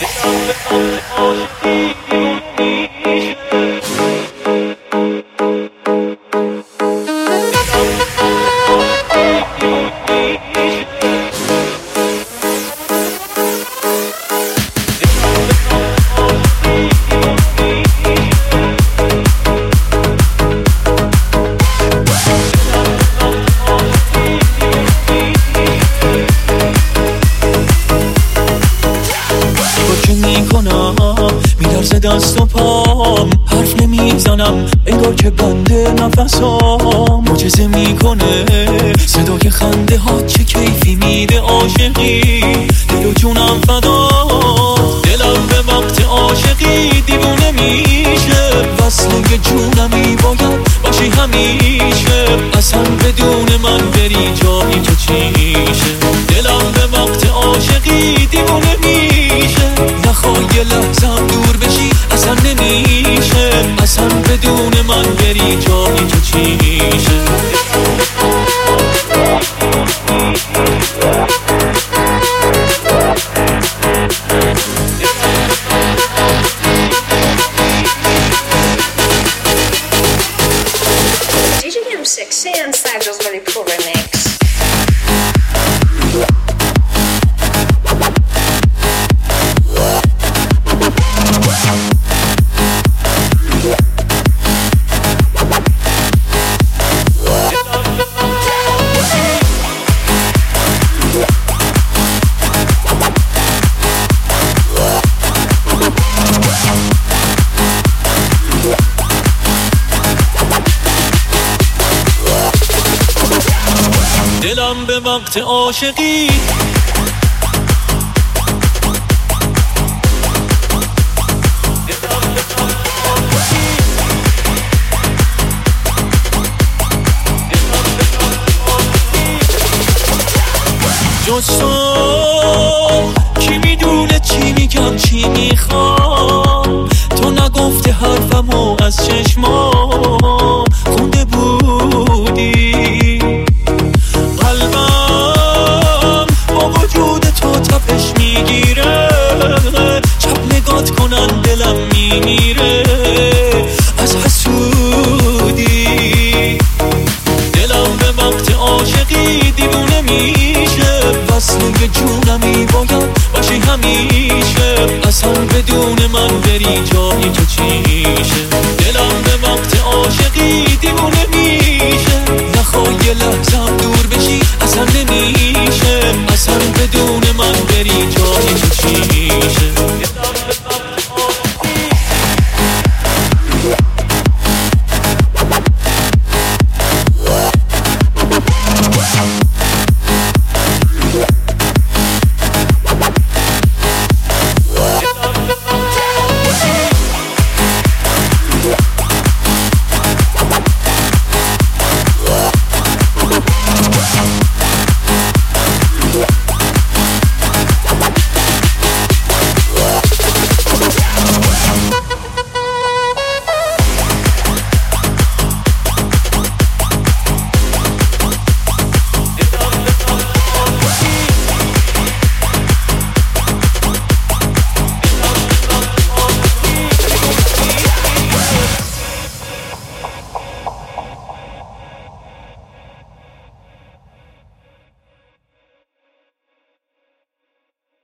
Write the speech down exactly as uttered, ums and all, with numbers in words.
میلرزه دست و پام، حرف نمیزنم انگار که بنده نفسام. معجزه میکنه صدای خنده ها، چه کیفی میده عاشقی، دل و جونم فدا. دلم به وقت عاشقی دیوونه میشه، وصله جونمی باید باشی همیشه. اصلا بدون من بری جایی که چیشه. دلم به وقت عاشقی دیوونه میشه، نخوای یه لحظم دور بشی اصلا نمیشه. اصلا بدون من بری جایی که چیشه. D J M six and Sajo's very cool remix. دلم به وقت عاشقی جز تو کی میدونه چی میگم چی میخوام. تو نگفته حرفمو از چشمام خونده بودی. قلبم با وجود تو تپش میگیره، چپ نگات کنن دلم میمیره از حسودی. دلم به وقت عاشقی دیوونه میشه، وصله جونمی باید باشی همیشه. اصلا بدون من بری جایی که چیشه.